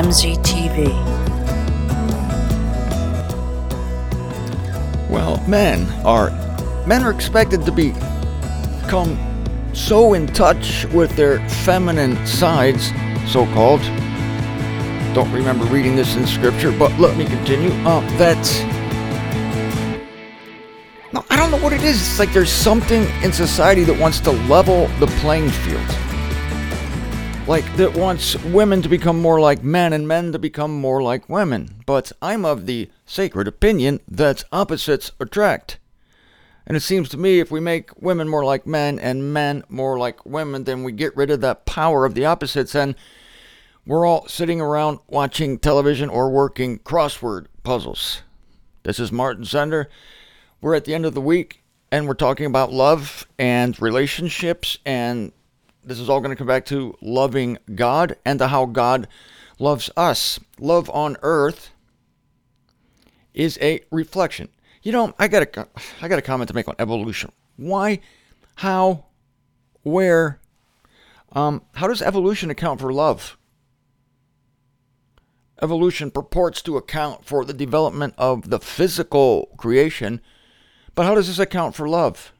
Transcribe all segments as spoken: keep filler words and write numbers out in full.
M Z T V. Well, men are men are expected to be become so in touch with their feminine sides, so-called. Don't remember reading this in scripture, but let me continue. Uh, that no, I don't know what it is. It's like there's something in society that wants to level the playing field. Like, that wants women to become more like men and men to become more like women. But I'm of the sacred opinion that opposites attract. And it seems to me if we make women more like men and men more like women, then we get rid of that power of the opposites and we're all sitting around watching television or working crossword puzzles. This is Martin Sender. We're at the end of the week and we're talking about love and relationships, and this is all going to come back to loving God and to how God loves us. Love on earth is a reflection. You know, I got a, I got a comment to make on evolution. Why, how, where, um, how does evolution account for love? Evolution purports to account for the development of the physical creation, but how does this account for love?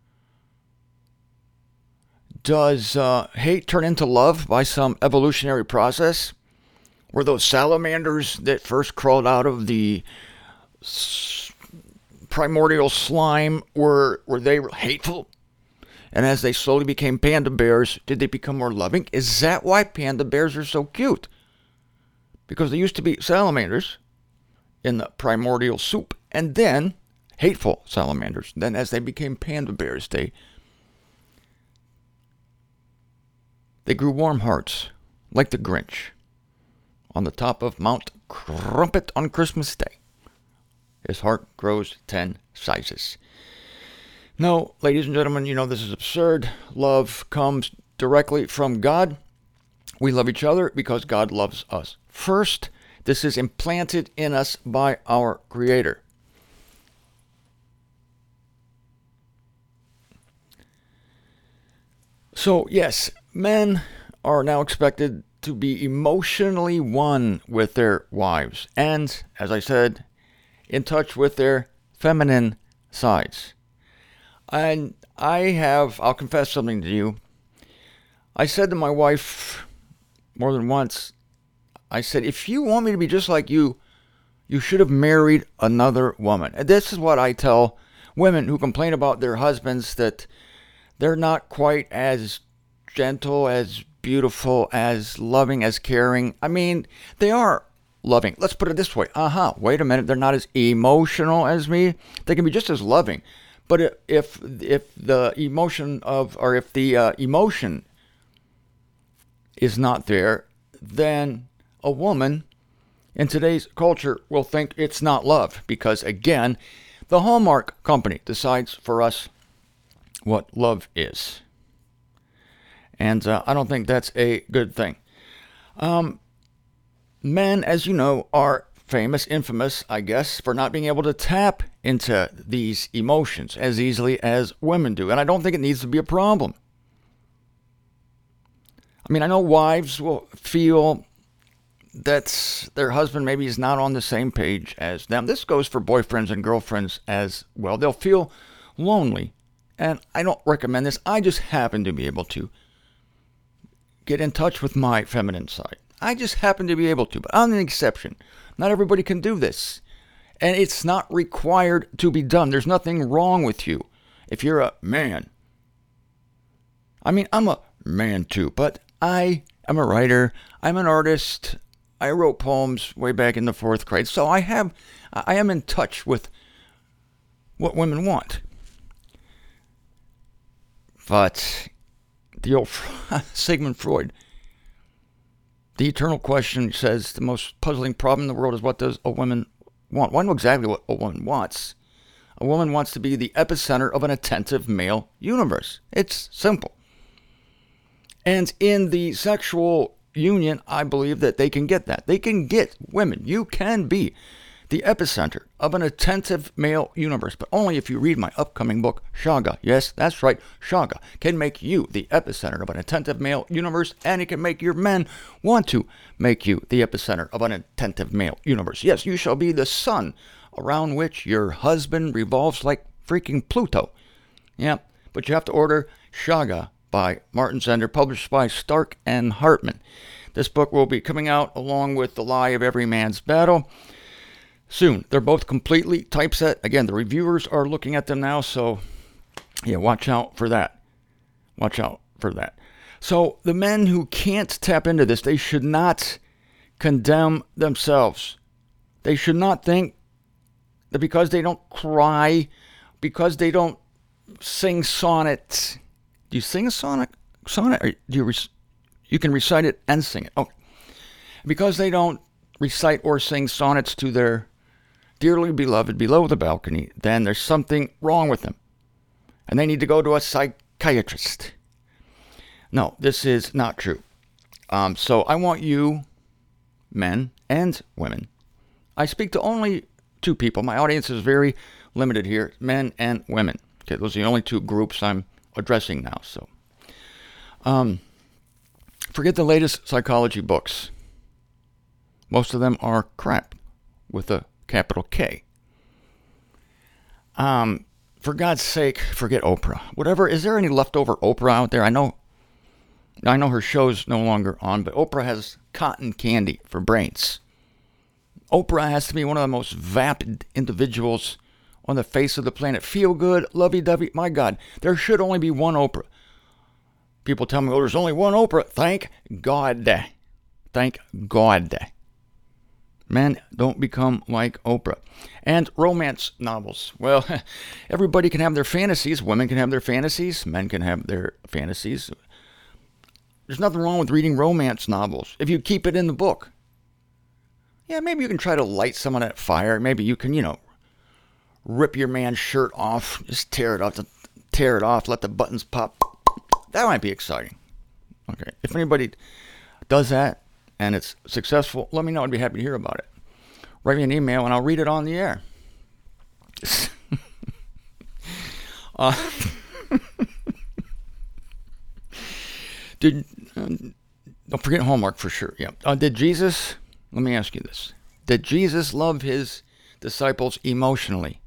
Does uh, hate turn into love by some evolutionary process? Were those salamanders that first crawled out of the s- primordial slime, were, were they hateful? And as they slowly became panda bears, did they become more loving? Is that why panda bears are so cute? Because they used to be salamanders in the primordial soup, and then hateful salamanders. Then as they became panda bears, they They grew warm hearts, like the Grinch, on the top of Mount Crumpet on Christmas Day. His heart grows ten sizes. No, ladies and gentlemen, you know this is absurd. Love comes directly from God. We love each other because God loves us. First, this is implanted in us by our Creator. So, yes, men are now expected to be emotionally one with their wives and, as I said, in touch with their feminine sides. And I have, I'll confess something to you. I said to my wife more than once, I said, if you want me to be just like you, you should have married another woman. And this is what I tell women who complain about their husbands, that they're not quite as gentle, as beautiful, as loving, as caring. I mean, they are loving. Let's put it this way. Uh-huh. Wait a minute. They're not as emotional as me. They can be just as loving. But if if the emotion of, or if the uh, emotion is not there, then a woman in today's culture will think it's not love. Because again, the Hallmark Company decides for us what love is. And uh, I don't think that's a good thing. Um, men, as you know, are famous, infamous, I guess, for not being able to tap into these emotions as easily as women do. And I don't think it needs to be a problem. I mean, I know wives will feel that their husband maybe is not on the same page as them. This goes for boyfriends and girlfriends as well. They'll feel lonely. And I don't recommend this. I just happen to be able to get in touch with my feminine side. I just happen to be able to, but I'm an exception. Not everybody can do this. And it's not required to be done. There's nothing wrong with you if you're a man. I mean, I'm a man too, but I am a writer. I'm an artist. I wrote poems way back in the fourth grade. So I have, I am in touch with what women want. But the old Sigmund Freud, the eternal question, says the most puzzling problem in the world is, what does a woman want? Well, I know exactly what a woman wants. A woman wants to be the epicenter of an attentive male universe. It's simple. And in the sexual union, I believe that they can get that. They can get women. You can be the epicenter of an attentive male universe, but only if you read my upcoming book, Shaga. Yes, that's right, Shaga can make you the epicenter of an attentive male universe, and it can make your men want to make you the epicenter of an attentive male universe. Yes, you shall be the sun around which your husband revolves like freaking Pluto. Yeah, but you have to order Shaga by Martin Zender, published by Stark and Hartman. This book will be coming out along with The Lie of Every Man's Battle soon. They're both completely typeset. Again, the reviewers are looking at them now, so yeah, watch out for that. Watch out for that. So the men who can't tap into this, they should not condemn themselves. They should not think that because they don't cry, because they don't sing sonnets. Do you sing a sonnet? Sonnet? Or do you rec- you can recite it and sing it. Okay. Because they don't recite or sing sonnets to their dearly beloved below the balcony, then there's something wrong with them. And they need to go to a psychiatrist. No, this is not true. Um, so I want you, men and women. I speak to only two people. My audience is very limited here, men and women. Okay, those are the only two groups I'm addressing now. So, um, forget the latest psychology books. Most of them are crap with a capital K. Um, for God's sake, forget Oprah. Whatever, is there any leftover Oprah out there? I know, I know her show's no longer on, but Oprah has cotton candy for brains. Oprah has to be one of the most vapid individuals on the face of the planet. Feel good, lovey-dovey. My God, there should only be one Oprah. People tell me, oh, there's only one Oprah. Thank God. Thank God. Men, don't become like Oprah. And romance novels. Well, everybody can have their fantasies. Women can have their fantasies. Men can have their fantasies. There's nothing wrong with reading romance novels if you keep it in the book. Yeah, maybe you can try to light some of that fire. Maybe you can, you know, rip your man's shirt off. Just tear it off. Tear it off. Let the buttons pop. That might be exciting. Okay. If anybody does that, and it's successful, let me know. I'd be happy to hear about it. Write me an email and I'll read it on the air. uh, did um, don't forget Hallmark for sure. Yeah. Uh, did Jesus? Let me ask you this: did Jesus love his disciples emotionally?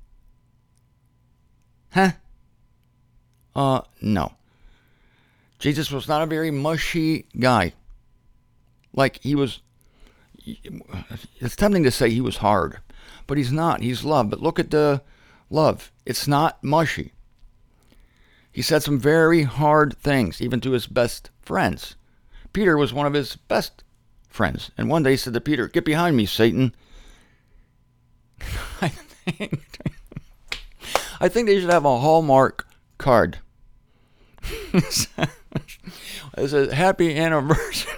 Huh? Uh, no. Jesus was not a very mushy guy. Like he was, it's tempting to say he was hard, but he's not. He's love. But look at the love. It's not mushy. He said some very hard things, even to his best friends. Peter was one of his best friends. And one day he said to Peter, "Get behind me, Satan." I think, I think they should have a Hallmark card. It says, "Happy anniversary."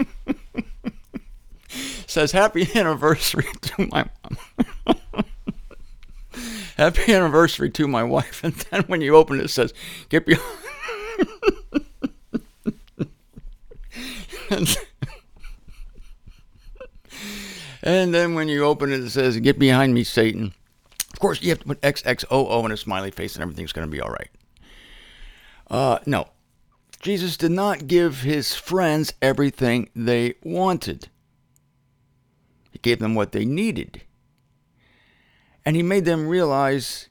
Says, "Happy anniversary to my mom." Happy anniversary to my wife. And then when you open it, it says, "Get behind." and, and then when you open it, it says, "Get behind me, Satan." Of course, you have to put X X O O in a smiley face and everything's going to be all right. Uh, no. Jesus did not give his friends everything they wanted. He gave them what they needed. And he made them realize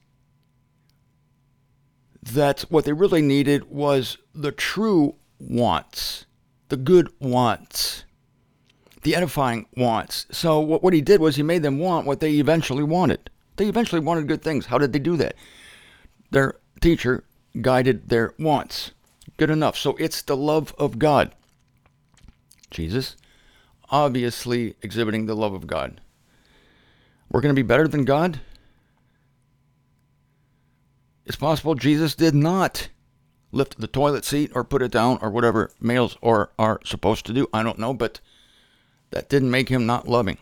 that what they really needed was the true wants, the good wants, the edifying wants. So what, what he did was he made them want what they eventually wanted. They eventually wanted good things. How did they do that? Their teacher guided their wants. Good enough. So it's the love of God. Jesus, obviously exhibiting the love of God. We're going to be better than God? It's possible Jesus did not lift the toilet seat or put it down or whatever males are, are supposed to do. I don't know, but that didn't make him not loving.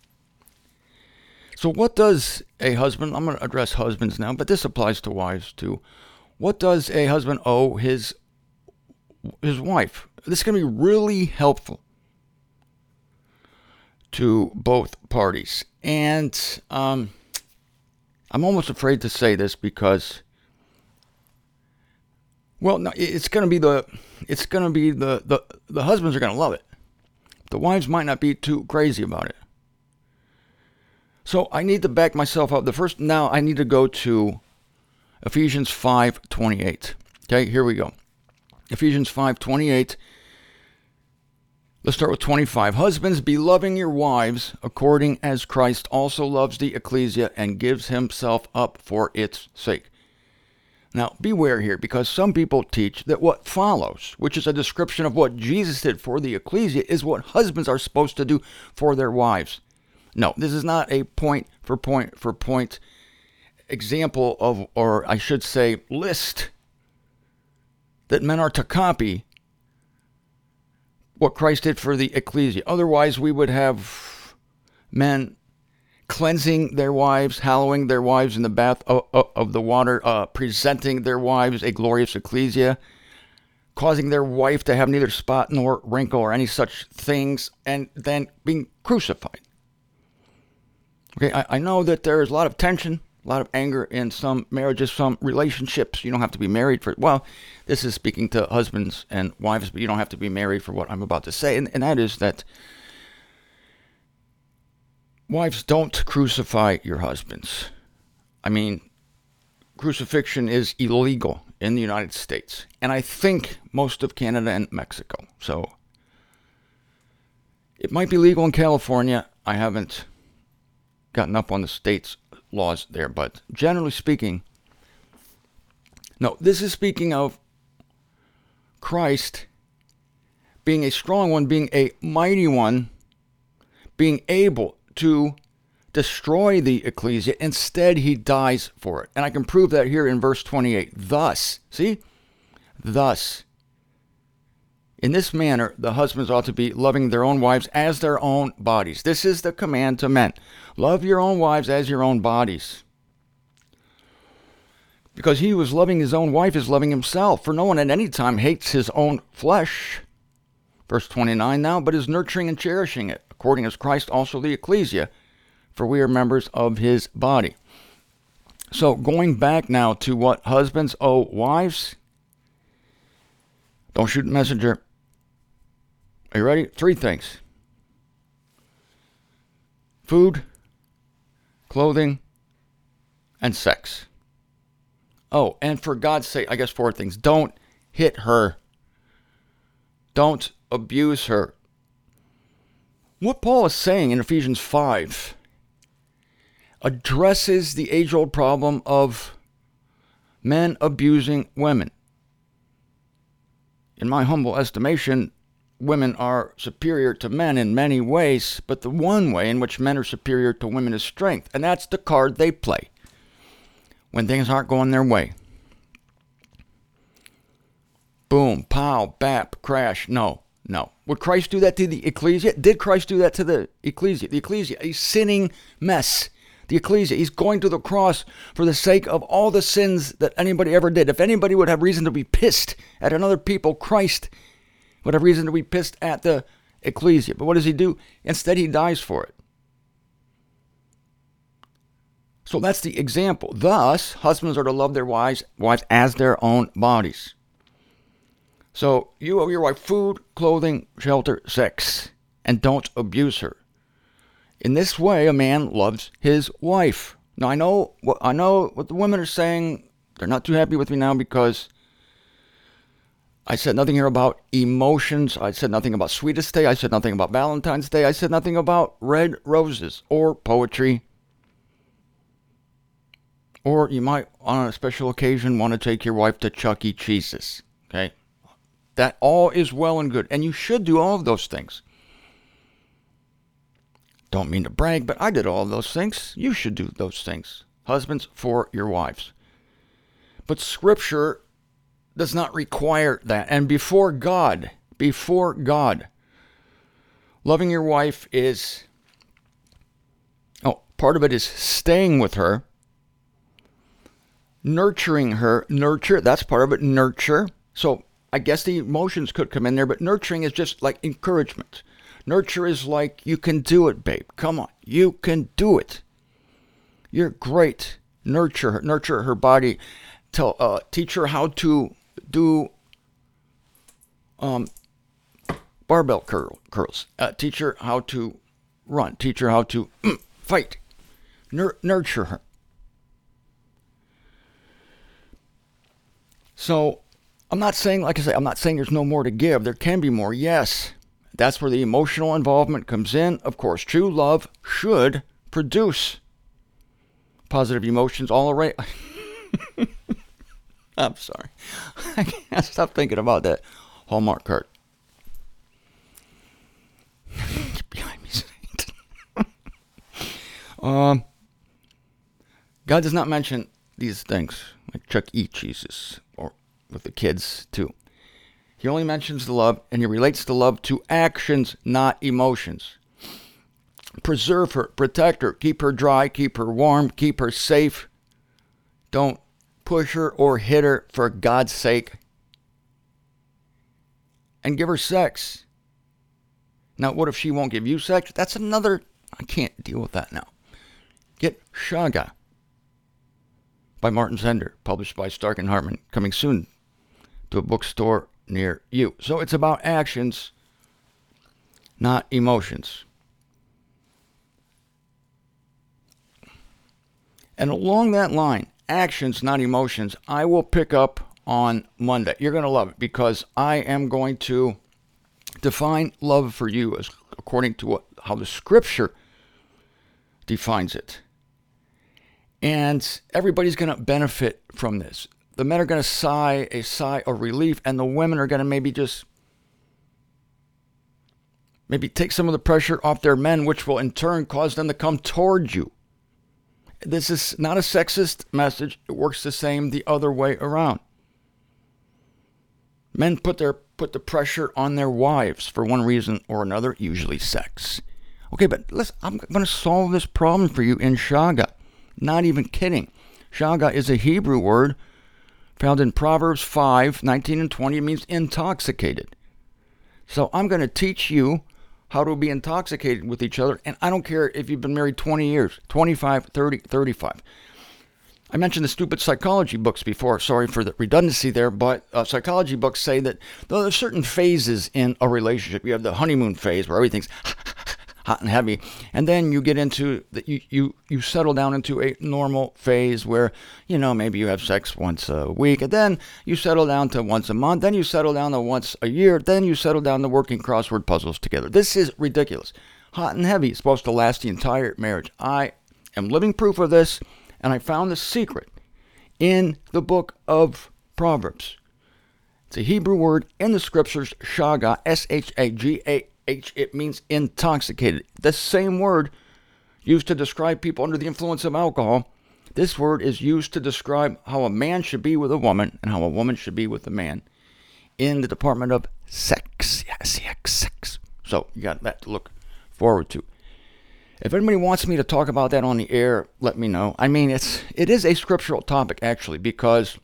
So what does a husband, I'm going to address husbands now, but this applies to wives too. What does a husband owe his his wife? This is going to be really helpful to both parties. And um, I'm almost afraid to say this because, well, no, it's going to be the, it's going to be the, the, the husbands are going to love it. The wives might not be too crazy about it. So I need to back myself up. The first, now I need to go to Ephesians five twenty-eight. Okay, here we go. Ephesians five twenty-eight. Let's start with twenty-five. Husbands, be loving your wives, according as Christ also loves the ecclesia and gives himself up for its sake. Now, beware here, because some people teach that what follows, which is a description of what Jesus did for the ecclesia, is what husbands are supposed to do for their wives. No, this is not a point for point for point example of, or I should say, list that men are to copy what Christ did for the ecclesia. Otherwise, we would have men cleansing their wives, hallowing their wives in the bath of, of the water, uh, presenting their wives a glorious ecclesia, causing their wife to have neither spot nor wrinkle or any such things, and then being crucified. Okay, I, I know that there is a lot of tension, a lot of anger in some marriages, some relationships. You don't have to be married for, well, this is speaking to husbands and wives, but you don't have to be married for what I'm about to say. And, and that is that wives, don't crucify your husbands. I mean, crucifixion is illegal in the United States. And I think most of Canada and Mexico. So it might be legal in California. I haven't gotten up on the state's laws there, but generally speaking, no, this is speaking of Christ being a strong one, being a mighty one, being able to destroy the ecclesia. Instead, he dies for it. And I can prove that here in verse twenty-eight. Thus, see, thus, in this manner, the husbands ought to be loving their own wives as their own bodies. This is the command to men. Love your own wives as your own bodies. Because he who is loving his own wife is loving himself. For no one at any time hates his own flesh. Verse twenty-nine now, but is nurturing and cherishing it, according as Christ also the ecclesia, for we are members of his body. So going back now to what husbands owe wives. Don't shoot the messenger. Are you ready? Three things. Food, clothing, and sex. Oh, and for God's sake, I guess four things. Don't hit her. Don't abuse her. What Paul is saying in Ephesians five addresses the age-old problem of men abusing women. In my humble estimation, women are superior to men in many ways, but the one way in which men are superior to women is strength, and that's the card they play when things aren't going their way. Boom, pow, bap, crash. No, no. Would Christ do that to the ecclesia? Did Christ do that to the ecclesia? The ecclesia, a sinning mess. The ecclesia, he's going to the cross for the sake of all the sins that anybody ever did. If anybody would have reason to be pissed at another people, Christ would have reason to be pissed at the ecclesia. But what does he do? Instead, he dies for it. So that's the example. Thus, husbands are to love their wives, wives as their own bodies. So you owe your wife food, clothing, shelter, sex, and don't abuse her. In this way, a man loves his wife. Now, I know what I know what the women are saying. They're not too happy with me now because I said nothing here about emotions. I said nothing about Sweetest Day. I said nothing about Valentine's Day. I said nothing about red roses or poetry. Or you might, on a special occasion, want to take your wife to Chuck E. Cheese's. Okay? That all is well and good. And you should do all of those things. Don't mean to brag, but I did all of those things. You should do those things. Husbands, for your wives. But Scripture does not require that. And before God, before God, loving your wife is, oh, part of it is staying with her, nurturing her, nurture, that's part of it, nurture. So I guess the emotions could come in there, but nurturing is just like encouragement. Nurture is like, you can do it, babe. Come on. You can do it. You're great. Nurture her. Nurture her body. Tell, uh, teach her how to do um, barbell curl, curls. Uh, teach her how to run. Teach her how to mm, fight. Nur- nurture her. So, I'm not saying, like I say, I'm not saying there's no more to give. There can be more, yes. That's where the emotional involvement comes in. Of course, true love should produce positive emotions all around. I'm sorry. I can't stop thinking about that Hallmark card. Get behind me, Saint. um, God does not mention these things, like Chuck E. Cheese's, or with the kids, too. He only mentions the love, and he relates the love to actions, not emotions. Preserve her, protect her, keep her dry, keep her warm, keep her safe. Don't push her or hit her, for God's sake. And give her sex. Now, what if she won't give you sex? That's another, I can't deal with that now. Get Shaga by Martin Zender, published by Stark and Hartman, coming soon to a bookstore near you. So it's about actions, not emotions. And along that line, actions, not emotions, I will pick up on Monday. You're going to love it, because I am going to define love for you as according to what, how the scripture defines it. And everybody's going to benefit from this. The men are going to sigh a sigh of relief, and the women are going to maybe just maybe take some of the pressure off their men, which will in turn cause them to come towards you. This is not a sexist message. It works the same the other way around. Men put their put the pressure on their wives for one reason or another, usually sex. Okay, but listen, I'm going to solve this problem for you in Shaga. Not even kidding. Shaga is a Hebrew word found in Proverbs five, nineteen and twenty. It means intoxicated. So I'm going to teach you how to be intoxicated with each other. And I don't care if you've been married twenty years, twenty-five, thirty, thirty-five. I mentioned the stupid psychology books before. Sorry for the redundancy there, but uh, psychology books say that there are certain phases in a relationship. You have the honeymoon phase where everything's hot and heavy, and then you get into the, you, you you settle down into a normal phase where, you know, maybe you have sex once a week, and then you settle down to once a month, then you settle down to once a year, then you settle down to working crossword puzzles together. This is ridiculous. Hot and heavy is supposed to last the entire marriage. I am living proof of this, and I found the secret in the book of Proverbs. It's a Hebrew word in the scriptures, shaga, S H A G A H. It means intoxicated. The same word used to describe people under the influence of alcohol. This word is used to describe how a man should be with a woman and how a woman should be with a man in the department of sex. Yes, yes, sex. So you got that to look forward to. If anybody wants me to talk about that on the air, let me know. I mean, it's it is a scriptural topic, actually, because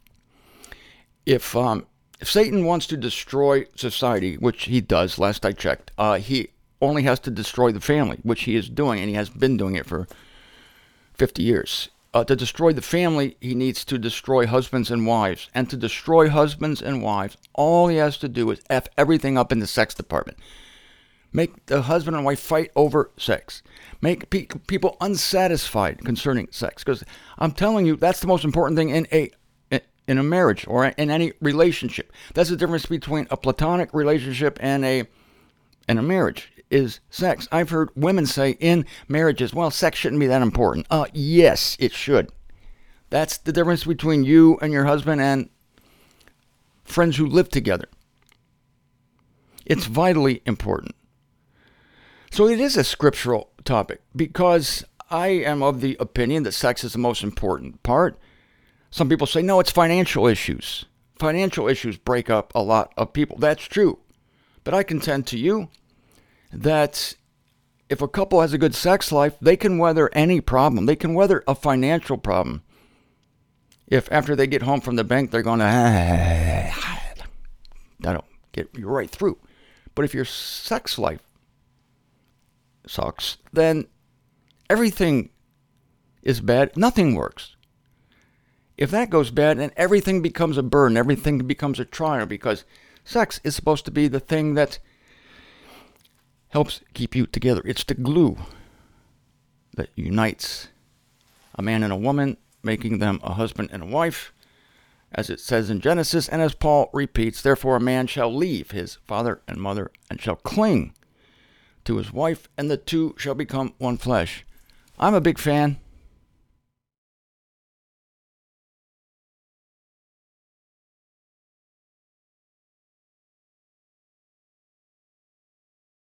if um, if Satan wants to destroy society, which he does, last I checked, uh, he only has to destroy the family, which he is doing, and he has been doing it for fifty years. Uh, to destroy the family, he needs to destroy husbands and wives. And to destroy husbands and wives, all he has to do is F everything up in the sex department. Make the husband and wife fight over sex. Make pe- people unsatisfied concerning sex. Because I'm telling you, that's the most important thing in a in a marriage or in any relationship. That's the difference between a platonic relationship and a and a marriage is sex. I've heard women say in marriages, well, sex shouldn't be that important. Uh, yes, it should. That's the difference between you and your husband and friends who live together. It's vitally important. So it is a scriptural topic because I am of the opinion that sex is the most important part. Some people say, no, it's financial issues. Financial issues break up a lot of people. That's true. But I contend to you that if a couple has a good sex life, they can weather any problem. They can weather a financial problem. If after they get home from the bank, they're going to, that'll get you right through. But if your sex life sucks, then everything is bad. Nothing works. If that goes bad, then everything becomes a burden. Everything becomes a trial, because sex is supposed to be the thing that helps keep you together. It's the glue that unites a man and a woman, making them a husband and a wife, as it says in Genesis, and as Paul repeats, therefore a man shall leave his father and mother and shall cling to his wife, and the two shall become one flesh. I'm a big fan